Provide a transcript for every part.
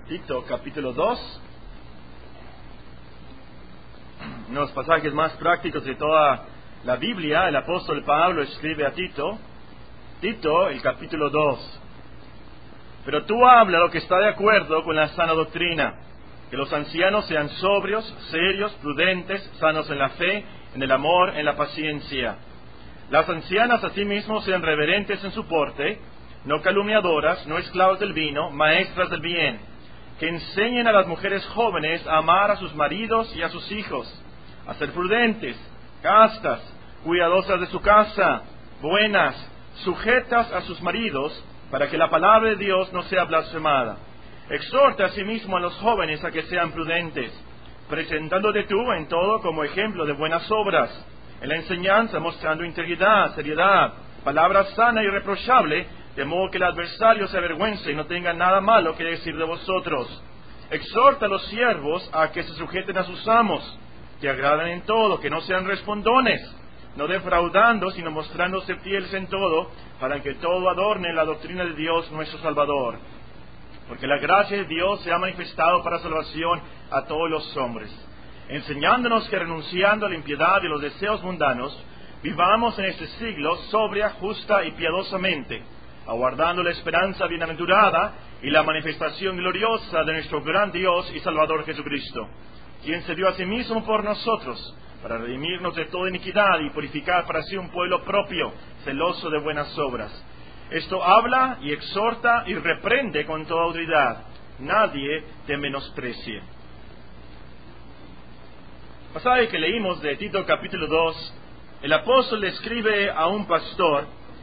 Tito, capítulo 2. Uno de los pasajes más prácticos de toda la Biblia. El apóstol Pablo escribe a Tito. Tito, el capítulo 2. Pero tú habla lo que está de acuerdo con la sana doctrina, que los ancianos sean sobrios, serios, prudentes, sanos en la fe, en el amor, en la paciencia. Las ancianas asimismo sean reverentes en su porte, no calumniadoras, no esclavas del vino, maestras del bien, que enseñen a las mujeres jóvenes a amar a sus maridos y a sus hijos, a ser prudentes, castas, cuidadosas de su casa, buenas, sujetas a sus maridos, para que la palabra de Dios no sea blasfemada. Exhorta asimismo a los jóvenes a que sean prudentes, presentándote tú en todo como ejemplo de buenas obras, en la enseñanza mostrando integridad, seriedad, palabra sana y irreprochable, de modo que el adversario se avergüence y no tenga nada malo que decir de vosotros. Exhorta a los siervos a que se sujeten a sus amos, que agraden en todo, que no sean respondones, no defraudando, sino mostrándose fieles en todo, para que todo adorne la doctrina de Dios nuestro Salvador. Porque la gracia de Dios se ha manifestado para salvación a todos los hombres, enseñándonos que renunciando a la impiedad y los deseos mundanos, vivamos en este siglo sobria, justa y piadosamente, aguardando la esperanza bienaventurada y la manifestación gloriosa de nuestro gran Dios y Salvador Jesucristo, quien se dio a sí mismo por nosotros, para redimirnos de toda iniquidad y purificar para sí un pueblo propio, celoso de buenas obras. Esto habla y exhorta y reprende con toda autoridad. Nadie te menosprecie. Pasaje que leímos de Tito capítulo 2, el apóstol le escribe a un pastor,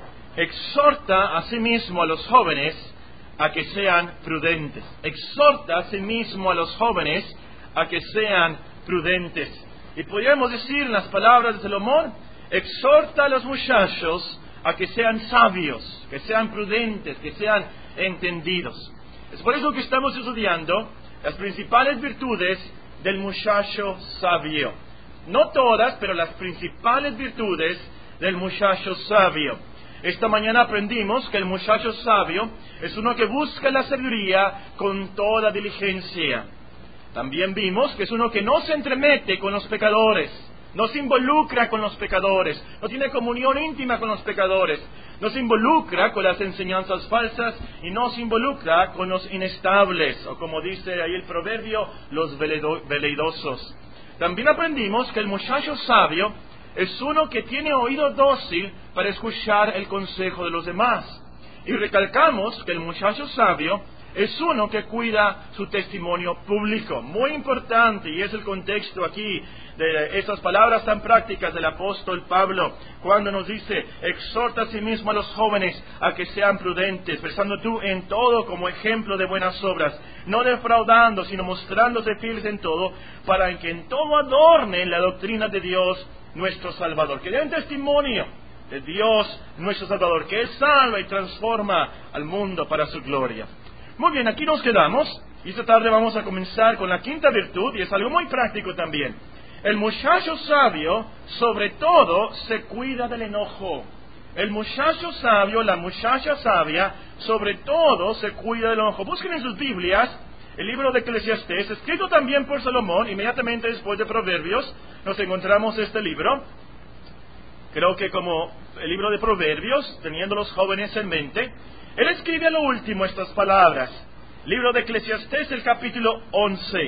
exhorta a sí mismo a los jóvenes a que sean prudentes. Exhorta a sí mismo a los jóvenes a que sean prudentes. Y podríamos decir en las palabras de Salomón, exhorta a los muchachos a que sean sabios, que sean prudentes, que sean entendidos. Es por eso que estamos estudiando las principales virtudes del muchacho sabio. No todas, pero las principales virtudes del muchacho sabio. Esta mañana aprendimos que el muchacho sabio es uno que busca la sabiduría con toda diligencia. También vimos que es uno que no se entremete con los pecadores, no se involucra con los pecadores, no tiene comunión íntima con los pecadores, no se involucra con las enseñanzas falsas y no se involucra con los inestables, o como dice ahí el proverbio, los veleidosos. También aprendimos que el muchacho sabio es uno que tiene oído dócil para escuchar el consejo de los demás. Y recalcamos que el muchacho sabio es uno que cuida su testimonio público. Muy importante, y es el contexto aquí de estas palabras tan prácticas del apóstol Pablo, cuando nos dice, exhorta a sí mismo a los jóvenes a que sean prudentes, pensando tú en todo como ejemplo de buenas obras, no defraudando, sino mostrándose fieles en todo, para que en todo adornen la doctrina de Dios nuestro Salvador, que den testimonio de Dios nuestro Salvador, que Él salva y transforma al mundo para su gloria. Muy bien, aquí nos quedamos, y esta tarde vamos a comenzar con la quinta virtud, y es algo muy práctico también. El muchacho sabio, sobre todo, se cuida del enojo. El muchacho sabio, la muchacha sabia, sobre todo, se cuida del enojo. Busquen en sus Biblias el libro de Eclesiastés, escrito también por Salomón, inmediatamente después de Proverbios, nos encontramos este libro. Creo que como el libro de Proverbios, teniendo los jóvenes en mente, él escribe a lo último estas palabras. Libro de Eclesiastés, el capítulo 11.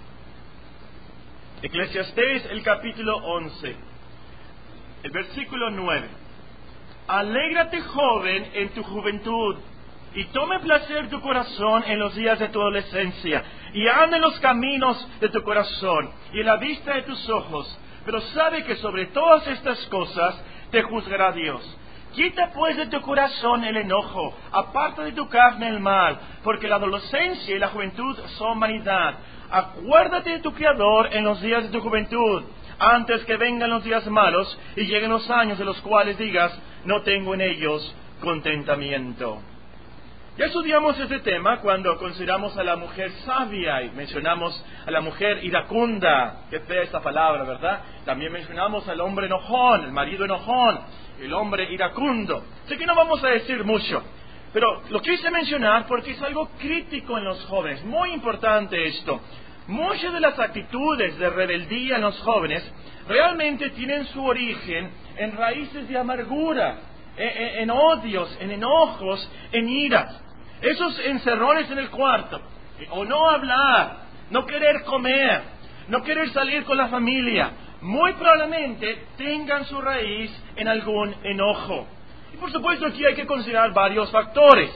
Eclesiastés, el capítulo 11. El versículo 9. Alégrate, joven, en tu juventud, y tome placer tu corazón en los días de tu adolescencia, y anda en los caminos de tu corazón, y en la vista de tus ojos. Pero sabe que sobre todas estas cosas te juzgará Dios. Quita pues de tu corazón el enojo, aparta de tu carne el mal, porque la adolescencia y la juventud son vanidad. Acuérdate de tu Creador en los días de tu juventud, antes que vengan los días malos y lleguen los años de los cuales digas, no tengo en ellos contentamiento. Ya estudiamos este tema cuando consideramos a la mujer sabia y mencionamos a la mujer iracunda. Qué fea esta palabra, ¿verdad? También mencionamos al hombre enojón, el marido enojón, el hombre iracundo. Así que no vamos a decir mucho. Pero lo quise mencionar porque es algo crítico en los jóvenes, muy importante esto. Muchas de las actitudes de rebeldía en los jóvenes realmente tienen su origen en raíces de amargura, en odios, en enojos, en iras. Esos encerrones en el cuarto, o no hablar, no querer comer, no querer salir con la familia, muy probablemente tengan su raíz en algún enojo. Y por supuesto aquí hay que considerar varios factores.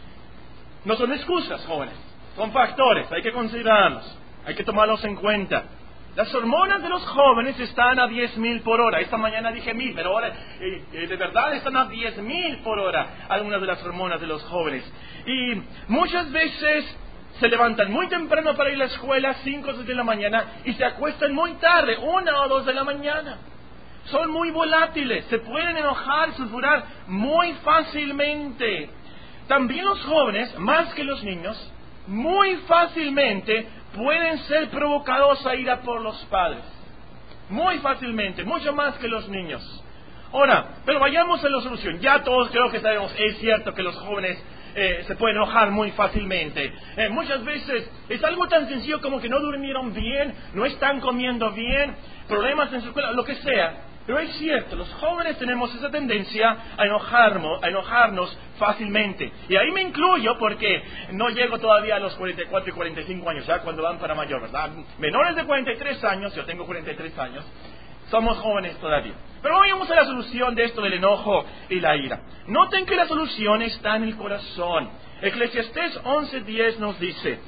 No son excusas, jóvenes, son factores, hay que considerarlos, hay que tomarlos en cuenta. Las hormonas de los jóvenes están a 10,000 por hora. Esta mañana dije 1,000, pero ahora de verdad están a 10,000 por hora algunas de las hormonas de los jóvenes. Y muchas veces se levantan muy temprano para ir a la escuela, 5 o 6 de la mañana, y se acuestan muy tarde, 1 o 2 de la mañana. Son muy volátiles, se pueden enojar, sulfurar muy fácilmente. También los jóvenes, más que los niños, muy fácilmente pueden ser provocados a ira por los padres. Muy fácilmente, mucho más que los niños. Ahora, pero vayamos a la solución. Ya todos creo que sabemos, es cierto que los jóvenes se pueden enojar muy fácilmente. Muchas veces es algo tan sencillo como que no durmieron bien, no están comiendo bien, problemas en su escuela, lo que sea. Pero es cierto, los jóvenes tenemos esa tendencia a enojarnos fácilmente. Y ahí me incluyo porque no llego todavía a los 44 y 45 años, ya cuando van para mayor, ¿verdad? Menores de 43 años, yo tengo 43 años, somos jóvenes todavía. Pero vayamos a la solución de esto del enojo y la ira. Noten que la solución está en el corazón. Eclesiastés 11:10 nos dice,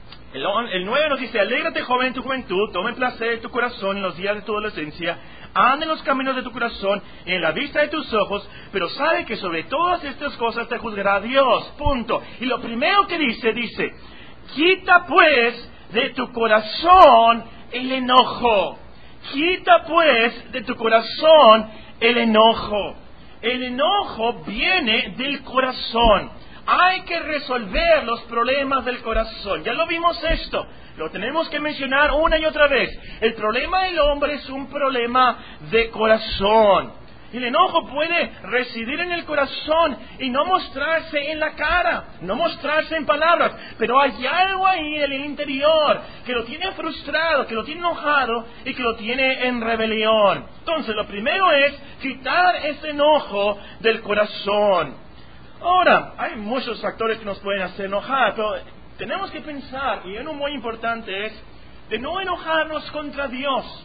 el 9 nos dice: alégrate, joven, en tu juventud, tome placer en tu corazón en los días de tu adolescencia, anda en los caminos de tu corazón, en la vista de tus ojos, pero sabe que sobre todas estas cosas te juzgará Dios. Punto. Y lo primero que dice, quita pues de tu corazón el enojo. Quita pues de tu corazón el enojo. El enojo viene del corazón. Hay que resolver los problemas del corazón. Ya lo vimos esto. Lo tenemos que mencionar una y otra vez. El problema del hombre es un problema de corazón. El enojo puede residir en el corazón y no mostrarse en la cara, no mostrarse en palabras, pero hay algo ahí en el interior que lo tiene frustrado, que lo tiene enojado y que lo tiene en rebelión. Entonces, lo primero es quitar ese enojo del corazón. Ahora, hay muchos factores que nos pueden hacer enojar, pero tenemos que pensar, y uno muy importante es, de no enojarnos contra Dios.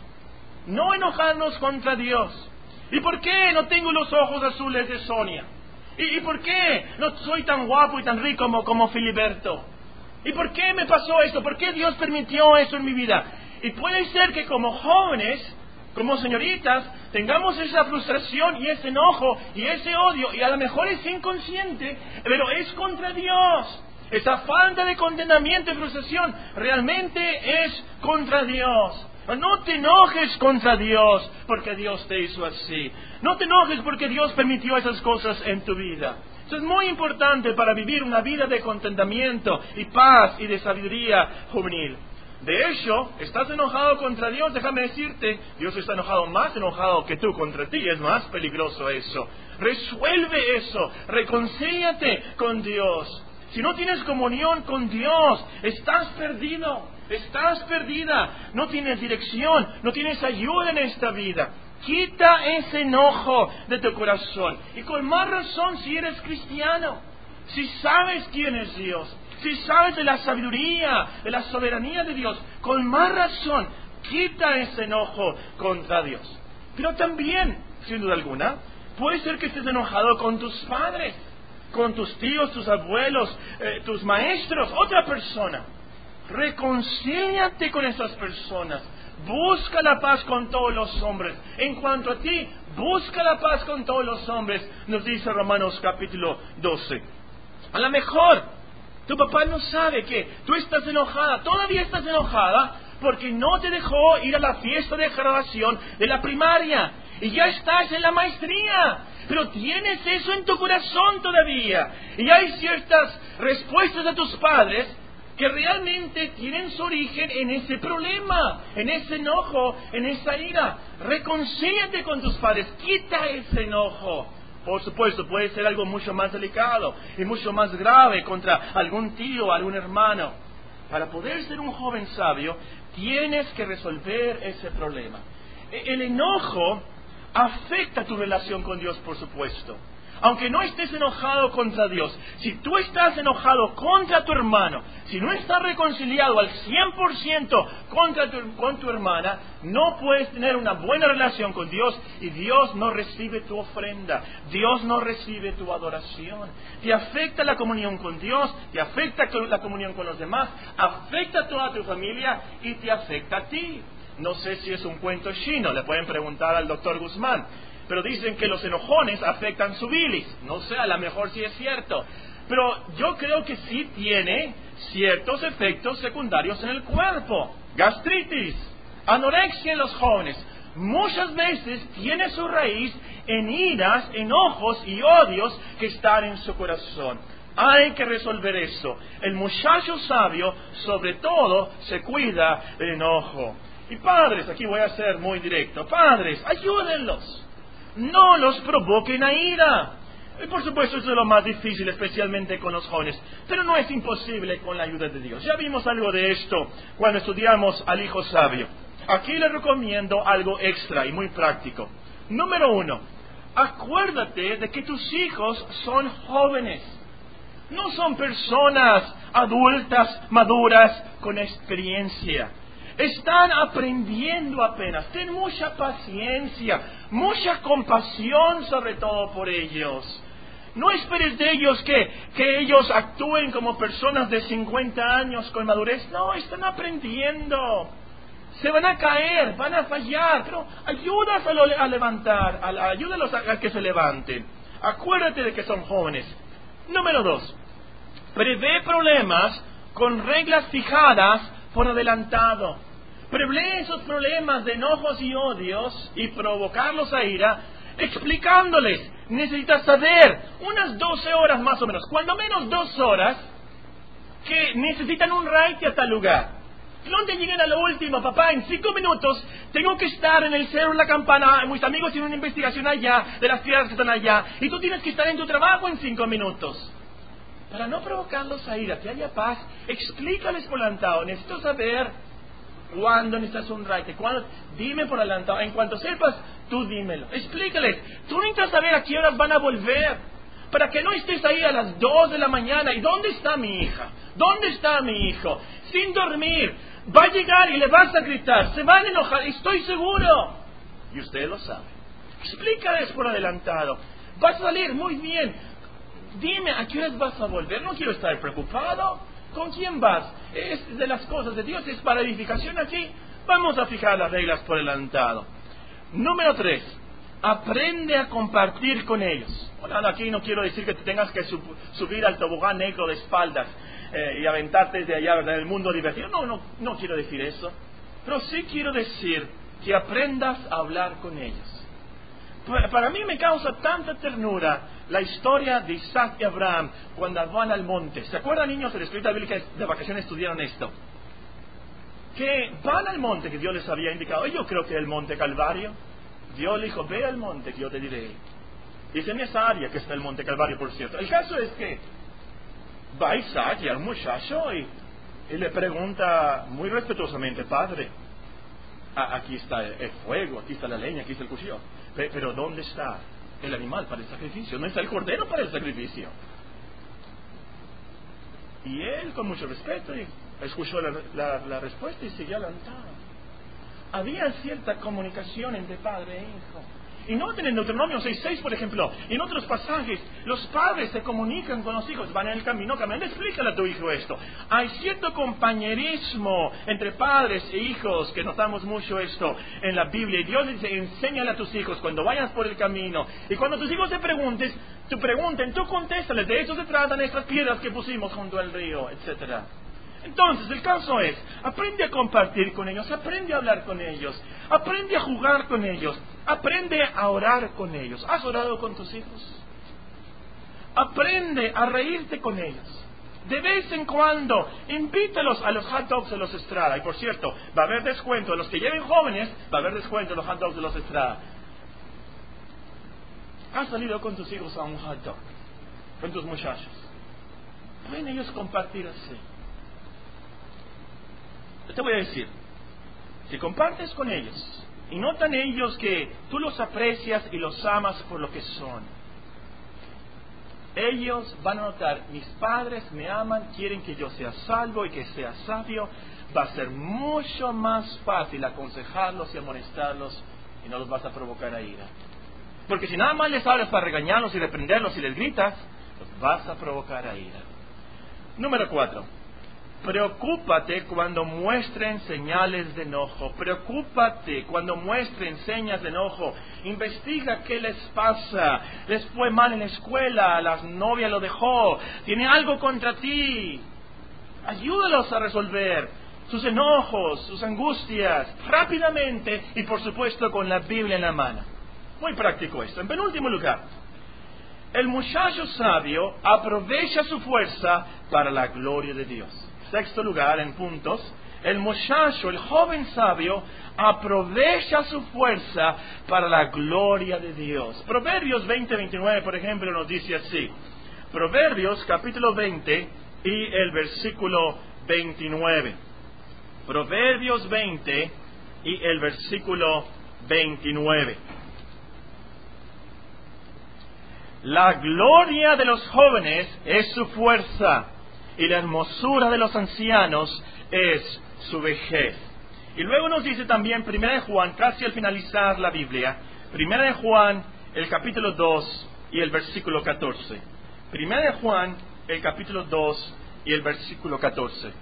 No enojarnos contra Dios. ¿Y por qué no tengo los ojos azules de Sonia? ¿Y por qué no soy tan guapo y tan rico como Filiberto? ¿Y por qué me pasó esto? ¿Por qué Dios permitió esto en mi vida? Y puede ser que como jóvenes, como señoritas, tengamos esa frustración y ese enojo y ese odio, y a lo mejor es inconsciente, pero es contra Dios. Esa falta de contenimiento y frustración realmente es contra Dios. No te enojes contra Dios porque Dios te hizo así. No te enojes porque Dios permitió esas cosas en tu vida. Eso es muy importante para vivir una vida de contentamiento y paz y de sabiduría juvenil. De hecho, estás enojado contra Dios, déjame decirte, Dios está más enojado que tú contra ti. Es más peligroso eso. Resuelve eso, reconcíliate con Dios. Si no tienes comunión con Dios, estás perdido, estás perdida, no tienes dirección, no tienes ayuda en esta vida. Quita ese enojo de tu corazón. Y con más razón si eres cristiano, si sabes quién es Dios, si sabes de la sabiduría, de la soberanía de Dios, con más razón, quita ese enojo contra Dios. Pero también, sin duda alguna, puede ser que estés enojado con tus padres, con tus tíos, tus abuelos, tus maestros, otra persona. Reconcíliate con esas personas. Busca la paz con todos los hombres. En cuanto a ti, busca la paz con todos los hombres, nos dice Romanos capítulo 12. A lo mejor tu papá no sabe que tú estás enojada, todavía estás enojada, porque no te dejó ir a la fiesta de graduación de la primaria. Y ya estás en la maestría, pero tienes eso en tu corazón todavía. Y hay ciertas respuestas de tus padres que realmente tienen su origen en ese problema, en ese enojo, en esa ira. Reconcíliate con tus padres, quita ese enojo. Por supuesto, puede ser algo mucho más delicado y mucho más grave contra algún tío o algún hermano. Para poder ser un joven sabio, tienes que resolver ese problema. El enojo afecta tu relación con Dios, por supuesto. Aunque no estés enojado contra Dios, si tú estás enojado contra tu hermano, si no estás reconciliado al 100% con tu hermana, no puedes tener una buena relación con Dios y Dios no recibe tu ofrenda, Dios no recibe tu adoración. Te afecta la comunión con Dios, te afecta la comunión con los demás, afecta a toda tu familia y te afecta a ti. No sé si es un cuento chino, le pueden preguntar al doctor Guzmán. Pero dicen que los enojones afectan su bilis. No sé, a lo mejor sí es cierto. Pero yo creo que sí tiene ciertos efectos secundarios en el cuerpo. Gastritis, anorexia en los jóvenes. Muchas veces tiene su raíz en iras, enojos y odios que están en su corazón. Hay que resolver eso. El muchacho sabio, sobre todo, se cuida del enojo. Y padres, aquí voy a ser muy directo. Padres, ayúdenlos. No los provoquen a ira. Y por supuesto eso es lo más difícil, especialmente con los jóvenes. Pero no es imposible con la ayuda de Dios. Ya vimos algo de esto cuando estudiamos al hijo sabio. Aquí les recomiendo algo extra y muy práctico. Número 1, acuérdate de que tus hijos son jóvenes. No son personas adultas, maduras, con experiencia. Están aprendiendo apenas. Ten mucha paciencia, mucha compasión sobre todo por ellos. No esperes de ellos que ellos actúen como personas de 50 años con madurez. No, están aprendiendo. Se van a caer, van a fallar, pero ayúdalos a levantar, ayúdalos a que se levanten. Acuérdate de que son jóvenes. Número 2, prevé problemas con reglas fijadas por adelantado. Prevé esos problemas de enojos y odios y provocarlos a ira, explicándoles. Necesitas saber unas 12 horas más o menos, cuando menos 2 horas, que necesitan un ride a tal lugar. No te lleguen a lo último, papá, en 5 minutos tengo que estar en el cerro de la campana, mis amigos tienen una investigación allá, de las piedras que están allá, y tú tienes que estar en tu trabajo en 5 minutos. Para no provocarlos a ira, que haya paz, explícales por adelantado. Necesito saber cuándo necesitas un raite, cuándo, dime por adelantado. En cuanto sepas, tú dímelo. Explícales. Tú necesitas saber a qué horas van a volver, para que no estés ahí a las 2 de la mañana. ¿Y dónde está mi hija? ¿Dónde está mi hijo? Sin dormir. Va a llegar y le vas a gritar. Se van a enojar, estoy seguro. Y usted lo sabe. Explícales por adelantado. Vas a salir muy bien. Dime, ¿a qué horas vas a volver? No quiero estar preocupado. ¿Con quién vas? Es de las cosas de Dios, es para edificación aquí. Vamos a fijar las reglas por adelantado. Número 3, aprende a compartir con ellos. Bueno, aquí no quiero decir que te tengas que subir al tobogán negro de espaldas y aventarte desde allá, ¿verdad? El mundo divertido. No quiero decir eso. Pero sí quiero decir que aprendas a hablar con ellos. Para mí me causa tanta ternura la historia de Isaac y Abraham cuando van al monte. ¿Se acuerdan, niños? En la escuela bíblica de vacaciones estudiaron esto. Que van al monte que Dios les había indicado. Yo creo que el monte Calvario. Dios le dijo, ve al monte que yo te diré. Y es en esa área que está el monte Calvario, por cierto. El caso es que va Isaac y al muchacho y le pregunta muy respetuosamente, padre, aquí está el fuego, aquí está la leña, aquí está el cuchillo. Pero ¿dónde está el animal para el sacrificio? ¿Dónde está el cordero para el sacrificio? Y él, con mucho respeto, escuchó la respuesta y siguió adelantado. Había cierta comunicación entre padre e hijo. Y noten en Deuteronomio 6:6, por ejemplo, en otros pasajes, los padres se comunican con los hijos, van en el camino, explícale a tu hijo esto. Hay cierto compañerismo entre padres e hijos, que notamos mucho esto en la Biblia. Y Dios dice, enséñale a tus hijos cuando vayas por el camino. Y cuando tus hijos te pregunten, tú contéstales, de eso se tratan estas piedras que pusimos junto al río, etcétera. Entonces, el caso es, aprende a compartir con ellos, aprende a hablar con ellos, aprende a jugar con ellos, aprende a orar con ellos. ¿Has orado con tus hijos? Aprende a reírte con ellos. De vez en cuando, invítalos a los hot dogs de los Estrada. Y por cierto, va a haber descuento. Los que lleven jóvenes, va a haber descuento en los hot dogs de los Estrada. ¿Has salido con tus hijos a un hot dog? Con tus muchachos. ¿Pueden ellos compartir así? Yo te voy a decir, si compartes con ellos y notan ellos que tú los aprecias y los amas por lo que son, ellos van a notar, mis padres me aman, quieren que yo sea salvo y que sea sabio. Va a ser mucho más fácil aconsejarlos y amonestarlos y no los vas a provocar a ira. Porque si nada más les hablas para regañarlos y reprenderlos y les gritas, los vas a provocar a ira. Número 4. Preocúpate cuando muestren señales de enojo. Preocúpate cuando muestren señas de enojo. Investiga qué les pasa. Les fue mal en la escuela, la novia lo dejó, tiene algo contra ti. Ayúdalos a resolver sus enojos, sus angustias, rápidamente y por supuesto con la Biblia en la mano. Muy práctico esto. En penúltimo lugar, el muchacho sabio aprovecha su fuerza para la gloria de Dios. Sexto lugar, en puntos, el muchacho, el joven sabio, aprovecha su fuerza para la gloria de Dios. Proverbios 20:29, por ejemplo, nos dice así. Proverbios capítulo 20 y el versículo 29. Proverbios 20 y el versículo 29. La gloria de los jóvenes es su fuerza, y la hermosura de los ancianos es su vejez. Y luego nos dice también 1 de Juan, casi al finalizar la Biblia, 1 de Juan, el capítulo 2 y el versículo 14. 1 de Juan, el capítulo 2 y el versículo 14.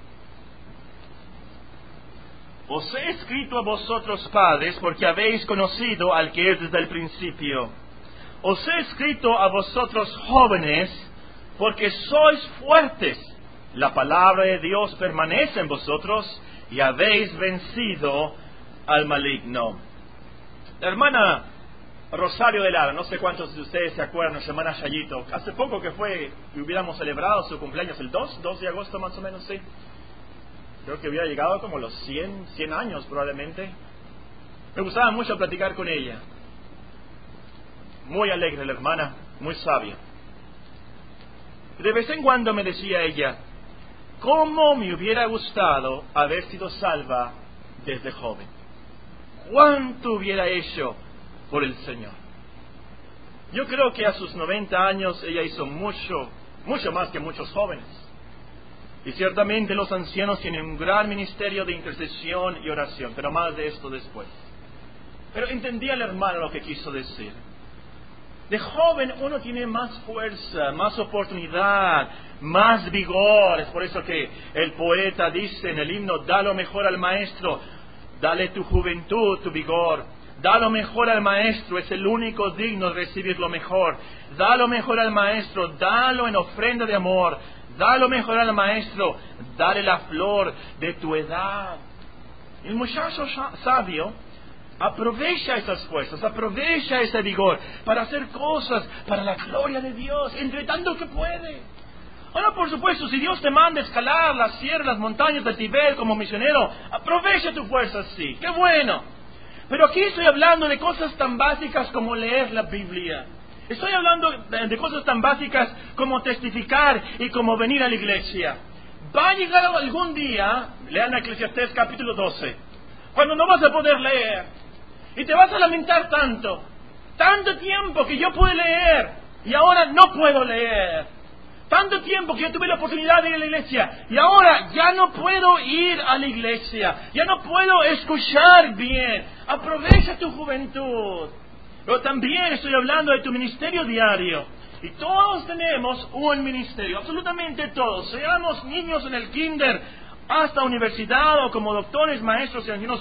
Os he escrito a vosotros, padres, porque habéis conocido al que es desde el principio. Os he escrito a vosotros, jóvenes, porque sois fuertes. La palabra de Dios permanece en vosotros y habéis vencido al maligno. La hermana Rosario de Lara, no sé cuántos de ustedes se acuerdan, su hermana Chayito, hace poco que fue y hubiéramos celebrado su cumpleaños, el 2 de agosto más o menos, sí. Creo que hubiera llegado como los 100 años probablemente. Me gustaba mucho platicar con ella. Muy alegre la hermana, muy sabia. De vez en cuando me decía ella, ¿cómo me hubiera gustado haber sido salva desde joven? ¿Cuánto hubiera hecho por el Señor? Yo creo que a sus 90 años ella hizo mucho más que muchos jóvenes. Y ciertamente los ancianos tienen un gran ministerio de intercesión y oración, pero más de esto después. Pero entendía el hermano lo que quiso decir. De joven uno tiene más fuerza, más oportunidad, más vigor. Es por eso que el poeta dice en el himno, da lo mejor al maestro, dale tu juventud, tu vigor. Da lo mejor al maestro, es el único digno de recibir lo mejor. Da lo mejor al maestro, dalo en ofrenda de amor. Da lo mejor al maestro, dale la flor de tu edad. El muchacho sabio aprovecha esas fuerzas, aprovecha ese vigor para hacer cosas para la gloria de Dios, entre tanto que puede. Ahora, por supuesto, si Dios te manda escalar las sierras, las montañas del Tíbet como misionero, aprovecha tu fuerza, sí, qué bueno. Pero aquí estoy hablando de cosas tan básicas como leer la Biblia. Estoy hablando de cosas tan básicas como testificar y como venir a la iglesia. Va a llegar algún día, lean Eclesiastés capítulo 12, cuando no vas a poder leer. Y te vas a lamentar tanto tiempo que yo pude leer y ahora no puedo leer. Tanto tiempo que yo tuve la oportunidad de ir a la iglesia y ahora ya no puedo ir a la iglesia, ya no puedo escuchar bien. Aprovecha tu juventud. Pero también estoy hablando de tu ministerio diario. Y todos tenemos un ministerio, absolutamente todos. Seamos niños en el kinder, hasta universidad o como doctores, maestros y ancianos.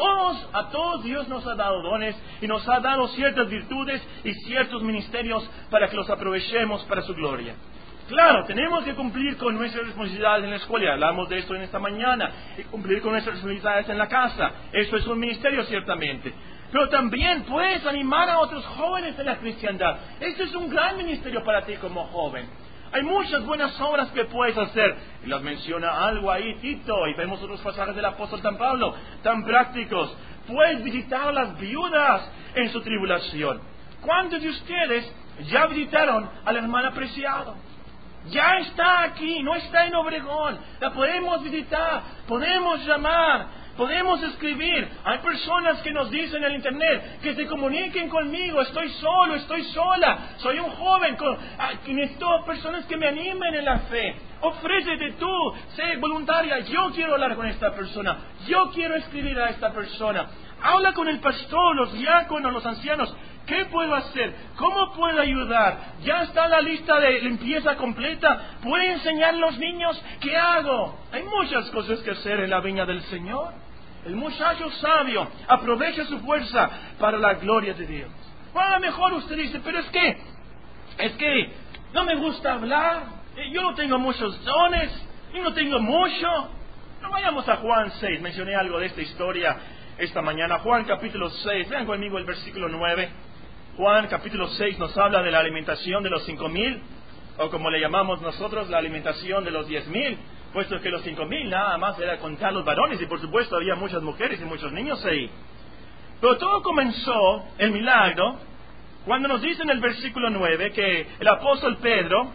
A todos Dios nos ha dado dones y nos ha dado ciertas virtudes y ciertos ministerios para que los aprovechemos para su gloria. Claro, tenemos que cumplir con nuestras responsabilidades en la escuela, hablamos de esto en esta mañana, y cumplir con nuestras responsabilidades en la casa. Eso es un ministerio ciertamente. Pero también puedes animar a otros jóvenes en la cristiandad. Esto es un gran ministerio para ti como joven. Hay muchas buenas obras que puedes hacer. Y las menciona algo ahí Tito, y vemos otros pasajes del apóstol San Pablo, tan prácticos. Puedes visitar a las viudas en su tribulación. ¿Cuántos de ustedes ya visitaron a la hermana Preciado? Ya está aquí, no está en Obregón. La podemos visitar, podemos llamar, podemos escribir. Hay personas que nos dicen en el internet que se comuniquen conmigo. Estoy solo, estoy sola, soy un joven, necesito personas que me animen en la fe. Ofrécete tú, sé voluntaria. Yo quiero hablar con esta persona, yo quiero escribir a esta persona. Habla con el pastor, los diáconos, los ancianos. ¿Qué puedo hacer? ¿Cómo puedo ayudar? Ya está la lista de limpieza completa. ¿Puedo enseñar a los niños? ¿Qué hago? Hay muchas cosas que hacer en la viña del Señor. El muchacho sabio aprovecha su fuerza para la gloria de Dios. Bueno, a lo mejor usted dice, pero es que no me gusta hablar. Yo no tengo muchos dones. Yo no tengo mucho. No, vayamos a Juan 6. Mencioné algo de esta historia esta mañana. Juan capítulo 6. Vean conmigo el versículo 9. Juan capítulo 6 nos habla de la alimentación de los 5,000, o como le llamamos nosotros, la alimentación de los 10,000, puesto que los 5,000 nada más era contar los varones, y por supuesto había muchas mujeres y muchos niños ahí. Pero todo comenzó, el milagro, cuando nos dice en el versículo 9 que el apóstol Pedro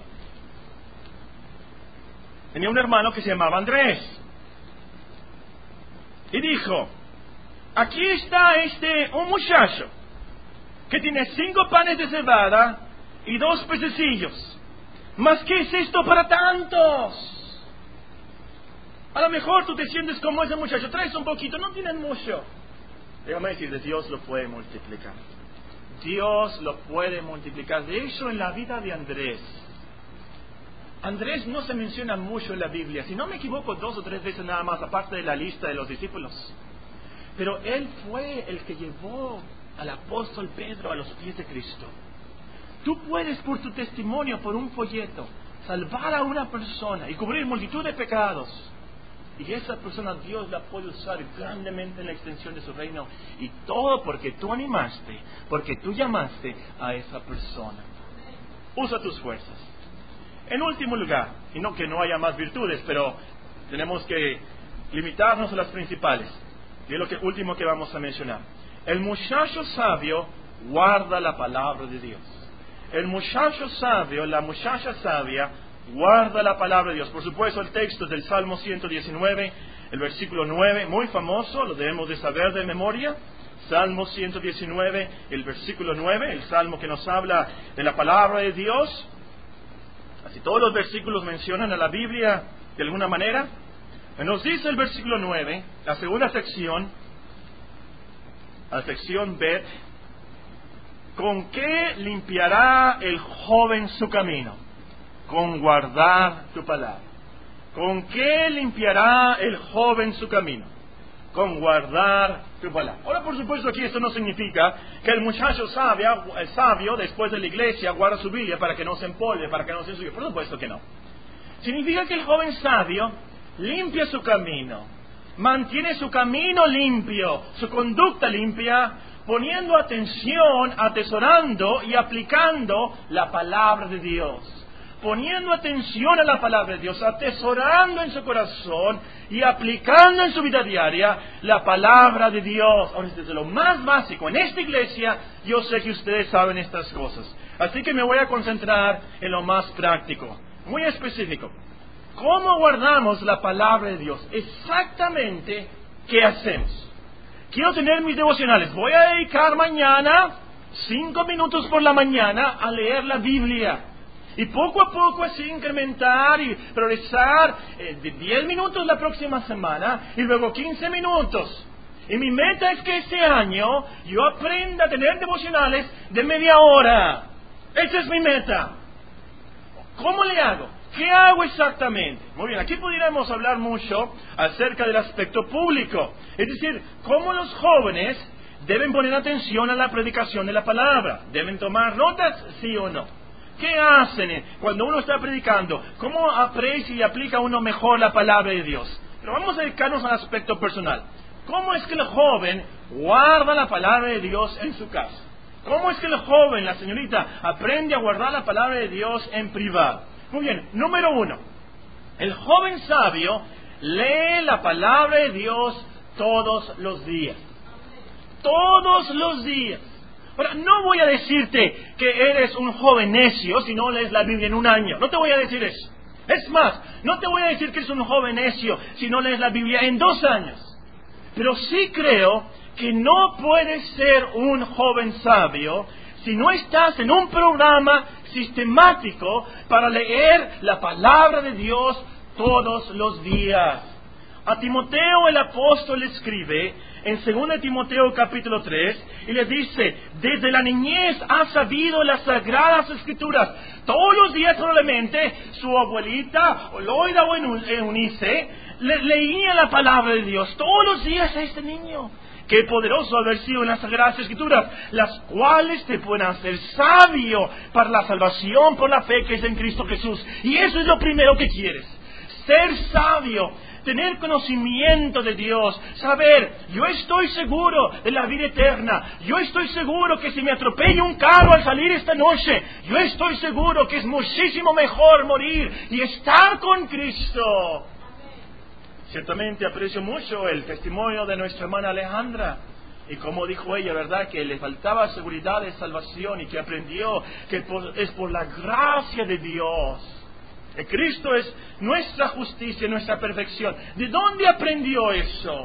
tenía un hermano que se llamaba Andrés, y dijo: aquí está un muchacho que tiene 5 panes de cebada y 2 pececillos. ¿Mas qué es esto para tantos? A lo mejor tú te sientes como ese muchacho. Traes un poquito, no tienen mucho. Déjame decirte, Dios lo puede multiplicar. Dios lo puede multiplicar. De hecho, en la vida de Andrés no se menciona mucho en la Biblia. Si no me equivoco, 2 o 3 veces nada más, aparte de la lista de los discípulos. Pero él fue el que llevó al apóstol Pedro a los pies de Cristo. Tú puedes, por tu testimonio, por un folleto, salvar a una persona y cubrir multitud de pecados. Y esa persona Dios la puede usar grandemente en la extensión de su reino. Y todo porque tú animaste, porque tú llamaste a esa persona. Usa tus fuerzas. En último lugar, y no que no haya más virtudes, pero tenemos que limitarnos a las principales. Y es lo último que vamos a mencionar. El muchacho sabio guarda la palabra de Dios. El muchacho sabio, la muchacha sabia, guarda la palabra de Dios. Por supuesto, el texto del Salmo 119, el versículo 9, muy famoso, lo debemos de saber de memoria. Salmo 119, el versículo 9, el salmo que nos habla de la palabra de Dios. Así todos los versículos mencionan a la Biblia de alguna manera. Nos dice el versículo 9, la segunda sección, la sección B: ¿con qué limpiará el joven su camino? Con guardar tu palabra. ¿Con qué limpiará el joven su camino? Con guardar tu palabra. Ahora, por supuesto, aquí esto no significa que el muchacho sabio, después de la iglesia, guarda su Biblia para que no se empolve, para que no se ensucie. Por supuesto que no. Significa que el joven sabio limpia su camino, mantiene su camino limpio, su conducta limpia, poniendo atención, atesorando y aplicando la palabra de Dios. Poniendo atención a la palabra de Dios, atesorando en su corazón y aplicando en su vida diaria la palabra de Dios. Ahora, desde lo más básico, en esta iglesia, yo sé que ustedes saben estas cosas. Así que me voy a concentrar en lo más práctico, muy específico. ¿Cómo guardamos la palabra de Dios? Exactamente, ¿qué hacemos? Quiero tener mis devocionales. Voy a dedicar mañana 5 minutos por la mañana a leer la Biblia. Y poco a poco así incrementar y progresar de 10 minutos la próxima semana y luego 15 minutos. Y mi meta es que este año yo aprenda a tener devocionales de media hora. Esa es mi meta. ¿Cómo le hago? ¿Qué hago exactamente? Muy bien, aquí pudiéramos hablar mucho acerca del aspecto público. Es decir, cómo los jóvenes deben poner atención a la predicación de la palabra. ¿Deben tomar notas? ¿Sí o no? ¿Qué hacen cuando uno está predicando? ¿Cómo aprecia y aplica uno mejor la palabra de Dios? Pero vamos a dedicarnos al aspecto personal. ¿Cómo es que el joven guarda la palabra de Dios en su casa? ¿Cómo es que el joven, la señorita, aprende a guardar la palabra de Dios en privado? Muy bien, número 1. El joven sabio lee la palabra de Dios todos los días. Todos los días. Ahora, no voy a decirte que eres un joven necio si no lees la Biblia en un año. No te voy a decir eso. Es más, no te voy a decir que eres un joven necio si no lees la Biblia en 2 años. Pero sí creo que no puedes ser un joven sabio si no estás en un programa sistemático para leer la palabra de Dios todos los días. A Timoteo el apóstol escribe en 2 Timoteo capítulo 3 y le dice: desde la niñez ha sabido las sagradas escrituras. Todos los días probablemente su abuelita, Loida o Eunice, leía la palabra de Dios. Todos los días a este niño. Qué poderoso haber sido en las Sagradas Escrituras, las cuales te pueden hacer sabio para la salvación por la fe que es en Cristo Jesús. Y eso es lo primero que quieres. Ser sabio, tener conocimiento de Dios, saber, yo estoy seguro de la vida eterna, yo estoy seguro que si me atropella un carro al salir esta noche, yo estoy seguro que es muchísimo mejor morir y estar con Cristo. Ciertamente aprecio mucho el testimonio de nuestra hermana Alejandra. Y como dijo ella, ¿verdad? Que le faltaba seguridad de salvación y que aprendió que es por la gracia de Dios. Que Cristo es nuestra justicia, nuestra perfección. ¿De dónde aprendió eso?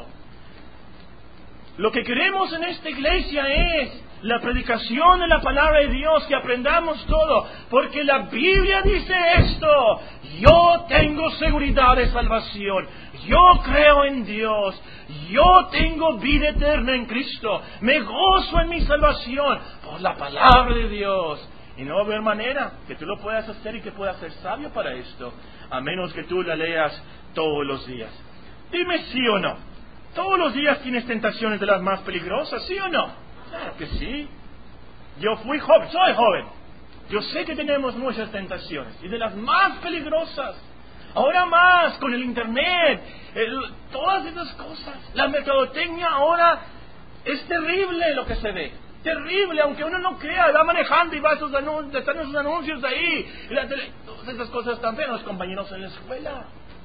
Lo que queremos en esta iglesia es la predicación de la palabra de Dios, que aprendamos todo, porque la Biblia dice esto: yo tengo seguridad de salvación, yo creo en Dios, yo tengo vida eterna en Cristo, me gozo en mi salvación por la palabra de Dios. Y no va a haber manera que tú lo puedas hacer y que puedas ser sabio para esto, a menos que tú la leas todos los días. Dime sí o no. ¿Todos los días tienes tentaciones de las más peligrosas? ¿Sí o no? Claro que sí. Yo fui joven, soy joven. Yo sé que tenemos muchas tentaciones, y de las más peligrosas. Ahora más, con el internet, todas esas cosas. La mercadotecnia ahora es terrible lo que se ve. Terrible, aunque uno no crea, va manejando y va a esos anuncios, están esos anuncios ahí. Todas esas cosas también, los compañeros en la escuela.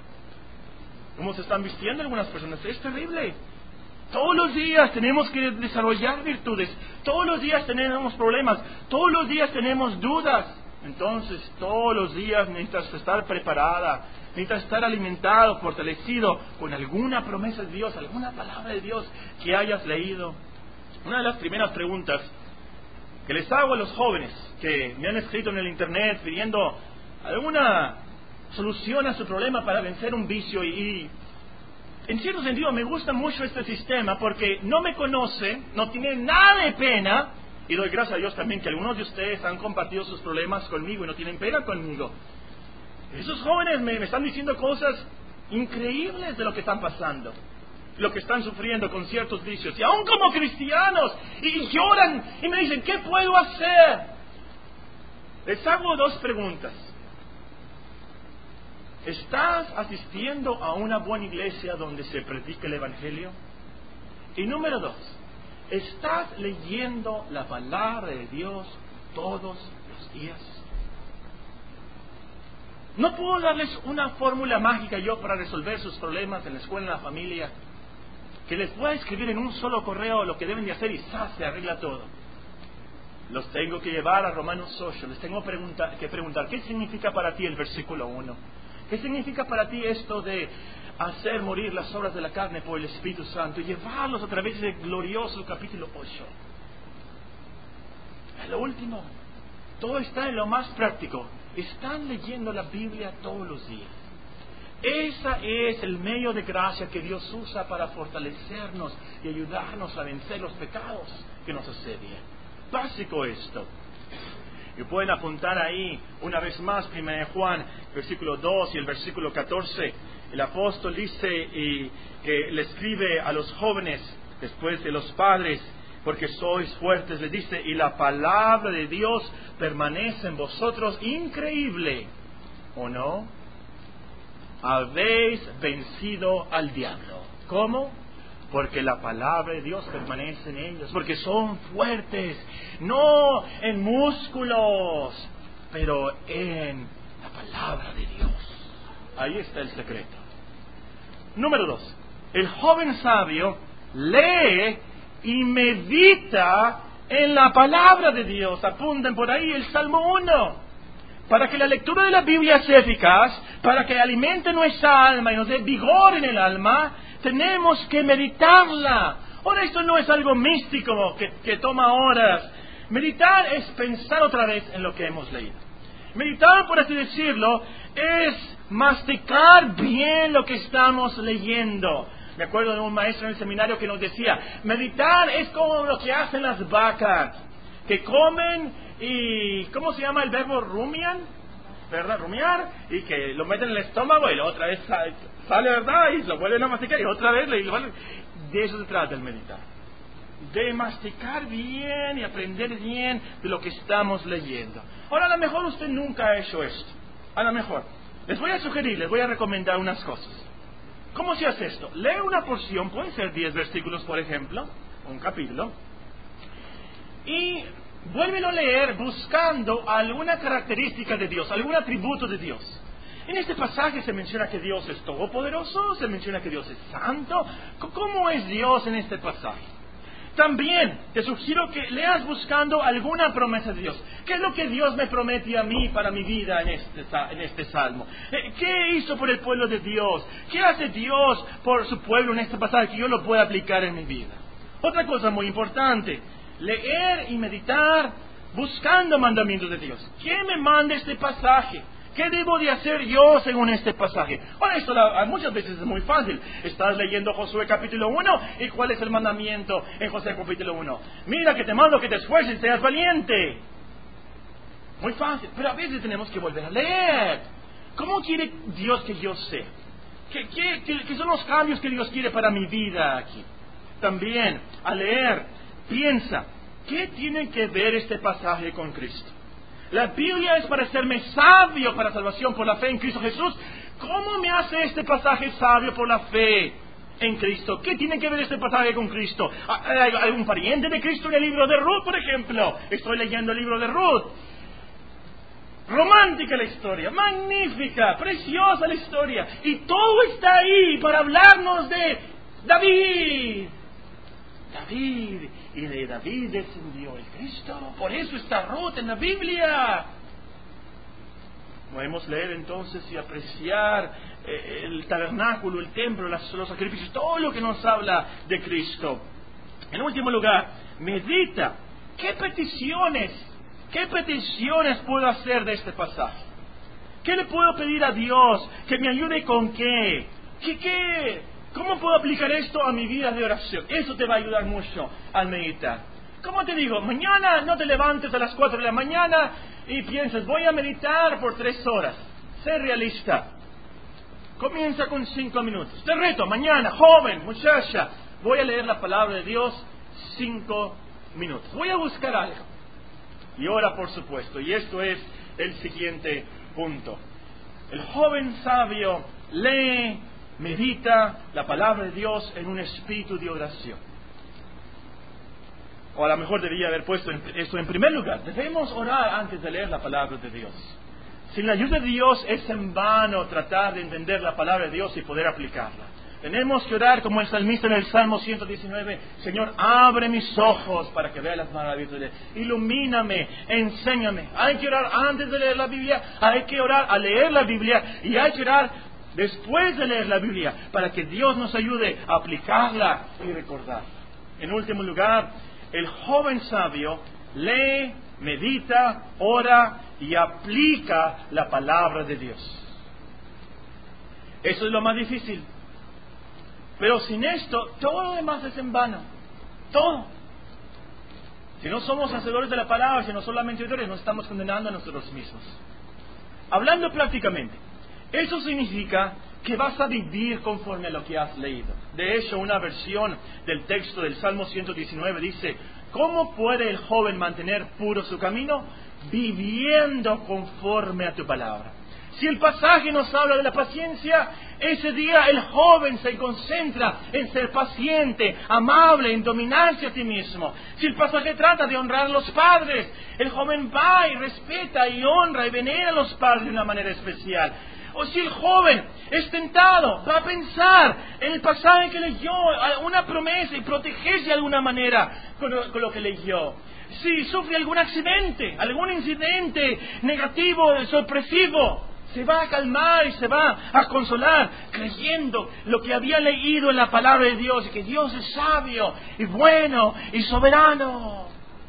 Cómo se están vistiendo algunas personas, es terrible. Todos los días tenemos que desarrollar virtudes, todos los días tenemos problemas, todos los días tenemos dudas. Entonces, todos los días necesitas estar preparada, necesitas estar alimentado, fortalecido con alguna promesa de Dios, alguna palabra de Dios que hayas leído. Una de las primeras preguntas que les hago a los jóvenes que me han escrito en el internet pidiendo alguna solución a su problema para vencer un vicio, y en cierto sentido me gusta mucho este sistema porque no me conocen, no tienen nada de pena, y doy gracias a Dios también que algunos de ustedes han compartido sus problemas conmigo y no tienen pena conmigo. Esos jóvenes me están diciendo cosas increíbles de lo que están pasando, lo que están sufriendo con ciertos vicios, y aún como cristianos, y lloran y me dicen, ¿qué puedo hacer? Les hago 2 preguntas. ¿Estás asistiendo a una buena iglesia donde se predica el Evangelio? Y número 2, ¿estás leyendo la palabra de Dios todos los días? No puedo darles una fórmula mágica yo para resolver sus problemas en la escuela, en la familia, que les pueda escribir en un solo correo lo que deben de hacer y ¡zas!, se arregla todo. Los tengo que llevar a Romanos 8, les tengo que preguntar, ¿qué significa para ti el versículo 1? ¿Qué significa para ti esto de hacer morir las obras de la carne por el Espíritu Santo y llevarlos a través del glorioso capítulo 8? A lo último, todo está en lo más práctico. Están leyendo la Biblia todos los días. Ese es el medio de gracia que Dios usa para fortalecernos y ayudarnos a vencer los pecados que nos asedian. Básico esto. Y pueden apuntar ahí una vez más 1 Juan, versículo 2 y el versículo 14. El apóstol dice que le escribe a los jóvenes después de los padres, porque sois fuertes, le dice, y la palabra de Dios permanece en vosotros. Increíble, ¿o no? Habéis vencido al diablo. ¿Cómo? Porque la palabra de Dios permanece en ellos, porque son fuertes, no en músculos, pero en la palabra de Dios. Ahí está el secreto. Número 2, el joven sabio lee y medita en la palabra de Dios. Apunten por ahí el Salmo 1. Para que la lectura de la Biblia sea eficaz, para que alimente nuestra alma y nos dé vigor en el alma, tenemos que meditarla. Ahora, esto no es algo místico que toma horas. Meditar es pensar otra vez en lo que hemos leído. Meditar, por así decirlo, es masticar bien lo que estamos leyendo. Me acuerdo de un maestro en el seminario que nos decía, meditar es como lo que hacen las vacas, que comen y, ¿cómo se llama el verbo? Rumian, ¿verdad? Rumiar, y que lo meten en el estómago y la otra vez sale, ¿verdad? Y lo vuelven a masticar y otra vez de eso se trata el meditar. De masticar bien y aprender bien de lo que estamos leyendo. Ahora, a lo mejor usted nunca ha hecho esto. A lo mejor. Les voy a sugerir, les voy a recomendar unas cosas. ¿Cómo se hace esto? Lee una porción, puede ser 10 versículos, por ejemplo, un capítulo, y vuélvelo a leer buscando alguna característica de Dios, algún atributo de Dios. En este pasaje se menciona que Dios es todopoderoso, se menciona que Dios es santo. ¿Cómo es Dios en este pasaje? También te sugiero que leas buscando alguna promesa de Dios. ¿Qué es lo que Dios me promete a mí para mi vida en este salmo? ¿Qué hizo por el pueblo de Dios? ¿Qué hace Dios por su pueblo en este pasaje que yo lo pueda aplicar en mi vida? Otra cosa muy importante, leer y meditar buscando mandamientos de Dios. ¿Quién me manda este pasaje? ¿Qué debo de hacer yo según este pasaje? Bueno, esto muchas veces es muy fácil. Estás leyendo Josué capítulo 1, ¿y cuál es el mandamiento en Josué capítulo 1? Mira que te mando que te esfuerces y seas valiente. Muy fácil, pero a veces tenemos que volver a leer. ¿Cómo quiere Dios que yo sea? ¿Qué son los cambios que Dios quiere para mi vida aquí? También, al leer, piensa, ¿qué tiene que ver este pasaje con Cristo? La Biblia es para hacerme sabio para salvación por la fe en Cristo Jesús. ¿Cómo me hace este pasaje sabio por la fe en Cristo? ¿Qué tiene que ver este pasaje con Cristo? ¿Hay un pariente de Cristo en el libro de Ruth, por ejemplo? Estoy leyendo el libro de Ruth. Romántica la historia, magnífica, preciosa la historia. Y todo está ahí para hablarnos de David. Y de David descendió el Cristo. Por eso está Ruth en la Biblia. Podemos leer entonces y apreciar el tabernáculo, el templo, los sacrificios, todo lo que nos habla de Cristo. En último lugar, medita. ¿Qué peticiones puedo hacer de este pasaje? ¿Qué le puedo pedir a Dios? ¿Que me ayude con qué? ¿Cómo puedo aplicar esto a mi vida de oración? Eso te va a ayudar mucho al meditar. ¿Cómo te digo? Mañana no te levantes a las 4 de la mañana y piensas, voy a meditar por 3 horas. Sé realista. Comienza con 5 minutos. Te reto, mañana, joven, muchacha, voy a leer la palabra de Dios 5 minutos. Voy a buscar algo. Y ora, por supuesto. Y esto es el siguiente punto. El joven sabio lee, medita la palabra de Dios en un espíritu de oración. O a lo mejor debería haber puesto esto en primer lugar. Debemos orar antes de leer la palabra de Dios. Sin la ayuda de Dios es en vano tratar de entender la palabra de Dios y poder aplicarla. Tenemos que orar como el salmista en el Salmo 119. Señor, abre mis ojos para que vea las maravillas de Dios. Ilumíname, enséñame. Hay que orar antes de leer la Biblia. Hay que orar al leer la Biblia. Y hay que orar después de leer la Biblia para que Dios nos ayude a aplicarla y recordarla. En último lugar, el joven sabio lee, medita, ora y aplica la palabra de Dios. Eso es lo más difícil. Pero sin esto, todo lo demás es en vano. Todo. Si no somos hacedores de la palabra, si no solamente oidores, nos estamos condenando a nosotros mismos. Hablando prácticamente, eso significa que vas a vivir conforme a lo que has leído. De hecho, una versión del texto del Salmo 119 dice, ¿cómo puede el joven mantener puro su camino? Viviendo conforme a tu palabra. Si el pasaje nos habla de la paciencia, ese día el joven se concentra en ser paciente, amable, en dominarse a ti mismo. Si el pasaje trata de honrar a los padres, el joven va y respeta y honra y venera a los padres de una manera especial. O si el joven es tentado, va a pensar en el pasaje que leyó, una promesa, y protegerse de alguna manera con lo que leyó. Si sufre algún accidente, algún incidente negativo, sorpresivo, se va a calmar y se va a consolar creyendo lo que había leído en la palabra de Dios, y que Dios es sabio y bueno y soberano.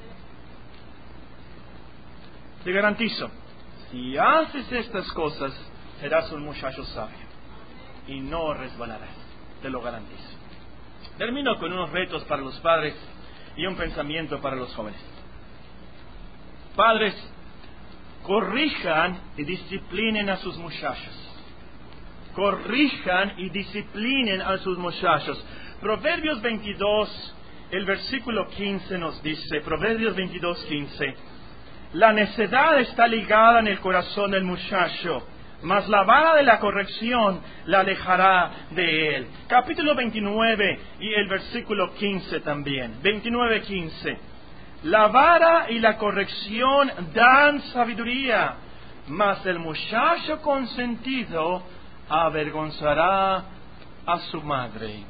Te garantizo, si haces estas cosas, serás un muchacho sabio y no resbalarás, te lo garantizo. Termino con unos retos para los padres y un pensamiento para los jóvenes. Padres, corrijan y disciplinen a sus muchachos. Corrijan y disciplinen a sus muchachos. Proverbios 22, el versículo 15 nos dice, Proverbios 22, 15, la necedad está ligada en el corazón del muchacho, mas la vara de la corrección la alejará de él. Capítulo 29 y el versículo 15 también. 29, 15. La vara y la corrección dan sabiduría, mas el muchacho consentido avergonzará a su madre.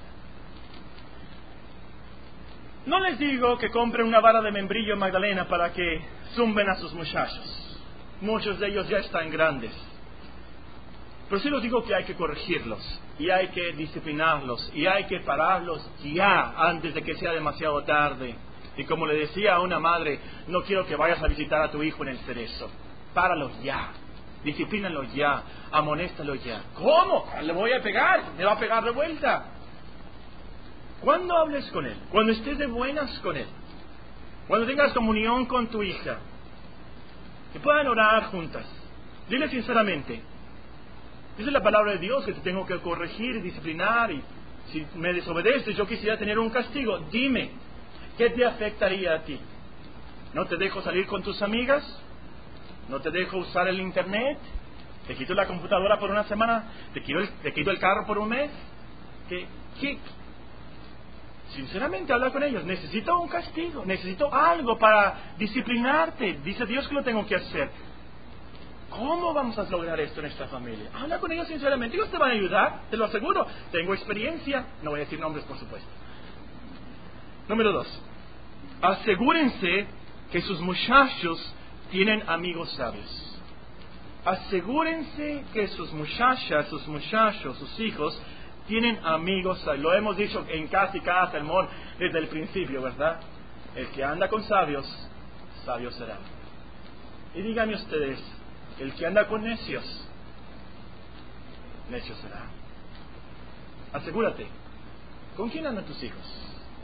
No les digo que compren una vara de membrillo Magdalena para que zumben a sus muchachos. Muchos de ellos ya están grandes. Pero sí les digo que hay que corregirlos, y hay que disciplinarlos, y hay que pararlos ya, antes de que sea demasiado tarde. Y como le decía a una madre, no quiero que vayas a visitar a tu hijo en el cerezo. Páralos ya, disciplínalo ya, amonéstalo ya. ¿Cómo? ¿Le voy a pegar? ¿Me va a pegar de vuelta? Cuando hables con él, cuando estés de buenas con él, cuando tengas comunión con tu hija, que puedan orar juntas, dile sinceramente, dice la palabra de Dios que te tengo que corregir y disciplinar, y si me desobedeces yo quisiera tener un castigo. Dime, ¿qué te afectaría a ti? ¿No te dejo salir con tus amigas? ¿No te dejo usar el internet? ¿Te quito la computadora por una semana? ¿Te quito el carro por un mes? ¿Qué? Sinceramente, habla con ellos. Necesito un castigo, necesito algo para disciplinarte. Dice Dios que lo tengo que hacer. ¿Cómo vamos a lograr esto en esta familia? Habla con ellos sinceramente. Ellos te van a ayudar, te lo aseguro. Tengo experiencia. No voy a decir nombres, por supuesto. Número 2. Asegúrense que sus muchachos tienen amigos sabios. Asegúrense que sus muchachas, sus muchachos, sus hijos tienen amigos sabios. Lo hemos dicho en casi cada sermón desde el principio, ¿verdad? El que anda con sabios, sabio será. Y díganme ustedes, el que anda con necios, necio será. Asegúrate. ¿Con quién andan tus hijos?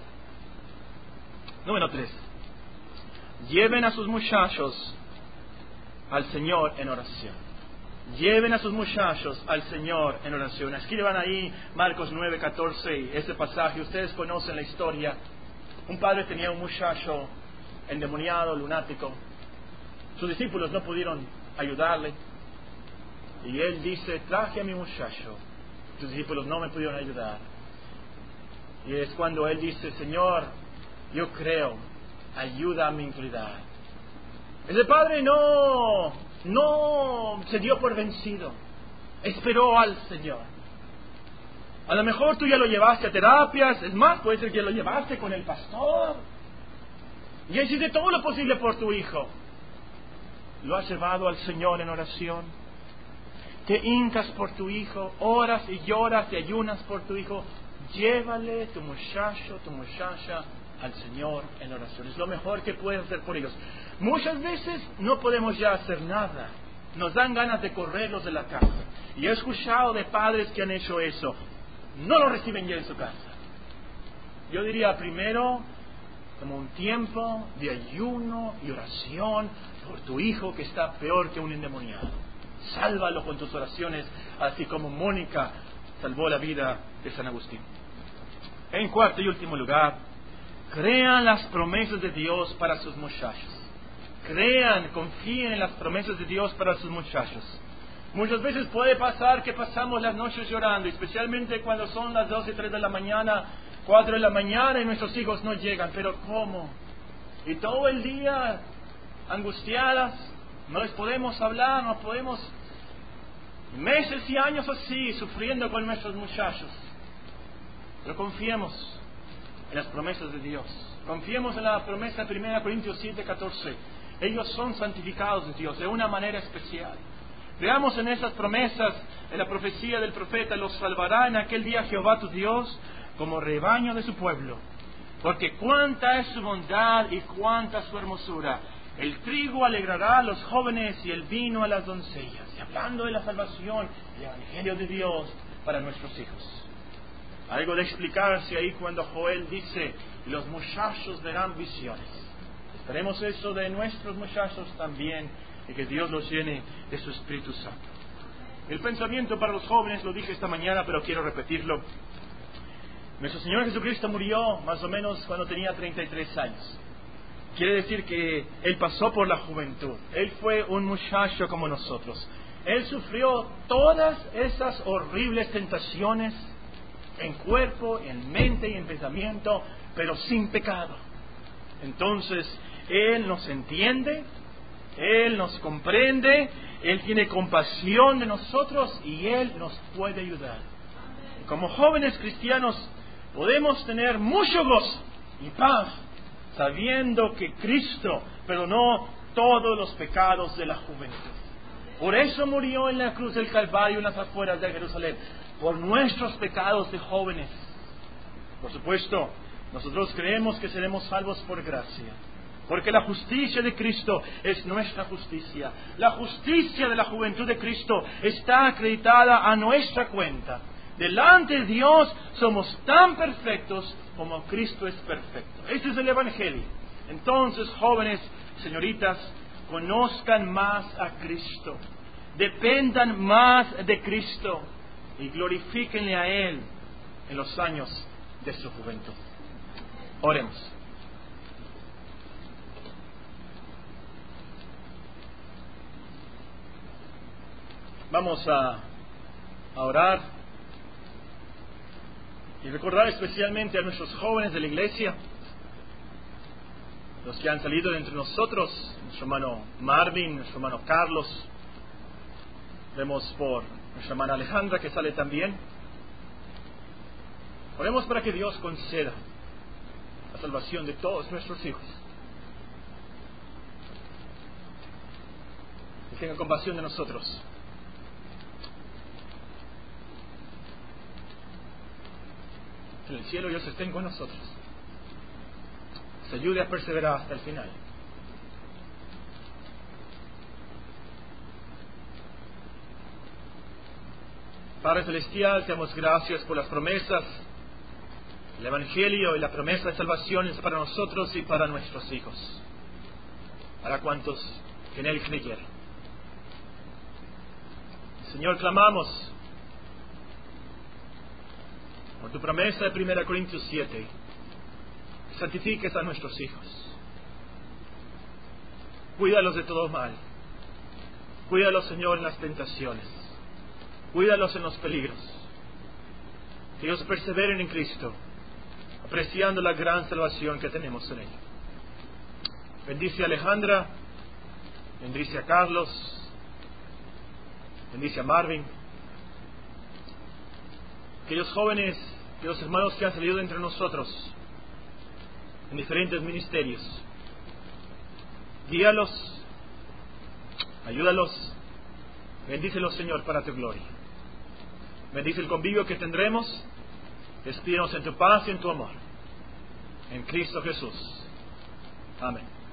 Número 3. Lleven a sus muchachos al Señor en oración. Lleven a sus muchachos al Señor en oración. Escriban ahí Marcos 9, 14, ese pasaje. Ustedes conocen la historia. Un padre tenía un muchacho endemoniado, lunático. Sus discípulos no pudieron ayudarle. Y él dice, traje a mi muchacho. Sus discípulos no me pudieron ayudar. Y es cuando él dice, Señor, yo creo, ayuda a mi incredulidad. Ese padre no se dio por vencido. Esperó al Señor. A lo mejor tú ya lo llevaste a terapias. Es más, puede ser que lo llevaste con el pastor. Y hiciste todo lo posible por tu hijo. ¿Lo has llevado al Señor en oración? Te hincas por tu hijo, oras y lloras y ayunas por tu hijo. Llévale tu muchacho, tu muchacha al Señor en oración. Es lo mejor que puedes hacer por ellos. Muchas veces no podemos ya hacer nada. Nos dan ganas de correrlos de la casa. Y he escuchado de padres que han hecho eso. No lo reciben ya en su casa. Yo diría primero, como un tiempo de ayuno y oración por tu hijo que está peor que un endemoniado. Sálvalo con tus oraciones, así como Mónica salvó la vida de San Agustín. En cuarto y último lugar, crean las promesas de Dios para sus muchachos. Crean, confíen en las promesas de Dios para sus muchachos. Muchas veces puede pasar que pasamos las noches llorando, especialmente cuando son las 2 y 3 de la mañana, 4 de la mañana y nuestros hijos no llegan. Pero ¿cómo? Y todo el día angustiadas, no les podemos hablar, no podemos. meses y años así, sufriendo con nuestros muchachos. Pero confiemos en las promesas de Dios. Confiemos en la promesa de 1 Corintios 7:14. Ellos son santificados de Dios de una manera especial. Veamos en esas promesas, en la profecía del profeta: los salvará en aquel día Jehová tu Dios como rebaño de su pueblo. Porque cuánta es su bondad y cuánta su hermosura. El trigo alegrará a los jóvenes y el vino a las doncellas. Y hablando de la salvación, el Evangelio de Dios para nuestros hijos. Algo de explicarse ahí cuando Joel dice: los muchachos verán visiones. Esperemos eso de nuestros muchachos también, y que Dios los llene de su Espíritu Santo. El pensamiento para los jóvenes, lo dije esta mañana, pero quiero repetirlo. Nuestro Señor Jesucristo murió más o menos cuando tenía 33 años. Quiere decir que Él pasó por la juventud. Él fue un muchacho como nosotros. Él sufrió todas esas horribles tentaciones en cuerpo, en mente y en pensamiento, pero sin pecado. Entonces, Él nos entiende, Él nos comprende, Él tiene compasión de nosotros y Él nos puede ayudar. Como jóvenes cristianos podemos tener mucho gozo y paz, sabiendo que Cristo perdonó todos los pecados de la juventud. Por eso murió en la cruz del Calvario en las afueras de Jerusalén, por nuestros pecados de jóvenes. Por supuesto, nosotros creemos que seremos salvos por gracia, porque la justicia de Cristo es nuestra justicia. La justicia de la juventud de Cristo está acreditada a nuestra cuenta. Delante de Dios somos tan perfectos como Cristo es perfecto. Ese es el Evangelio. Entonces, jóvenes, señoritas, conozcan más a Cristo, dependan más de Cristo y glorifíquenle a Él en los años de su juventud. Oremos. Vamos a orar y recordar especialmente a nuestros jóvenes de la iglesia, los que han salido de entre nosotros, nuestro hermano Marvin, nuestro hermano Carlos. Vemos por nuestra hermana Alejandra, que sale también. Oremos para que Dios conceda la salvación de todos nuestros hijos. Que tenga compasión de nosotros. Que en el cielo Dios esté con nosotros. Se ayude a perseverar hasta el final. Padre Celestial, te damos gracias por las promesas, el Evangelio y la promesa de salvación es para nosotros y para nuestros hijos, para cuantos que en Él creyeron. Señor, clamamos por tu promesa de 1 Corintios 7, que santifiques a nuestros hijos. Cuídalos de todo mal. Cuídalos, Señor, en las tentaciones. Cuídalos en los peligros. Que ellos perseveren en Cristo, apreciando la gran salvación que tenemos en Él. Bendice a Alejandra, bendice a Carlos, bendice a Marvin. Aquellos jóvenes, aquellos hermanos que han salido de entre nosotros en diferentes ministerios, guíalos, ayúdalos, bendícelos, Señor, para tu gloria. Bendice el convivio que tendremos. Despídenos en tu paz y en tu amor. En Cristo Jesús. Amén.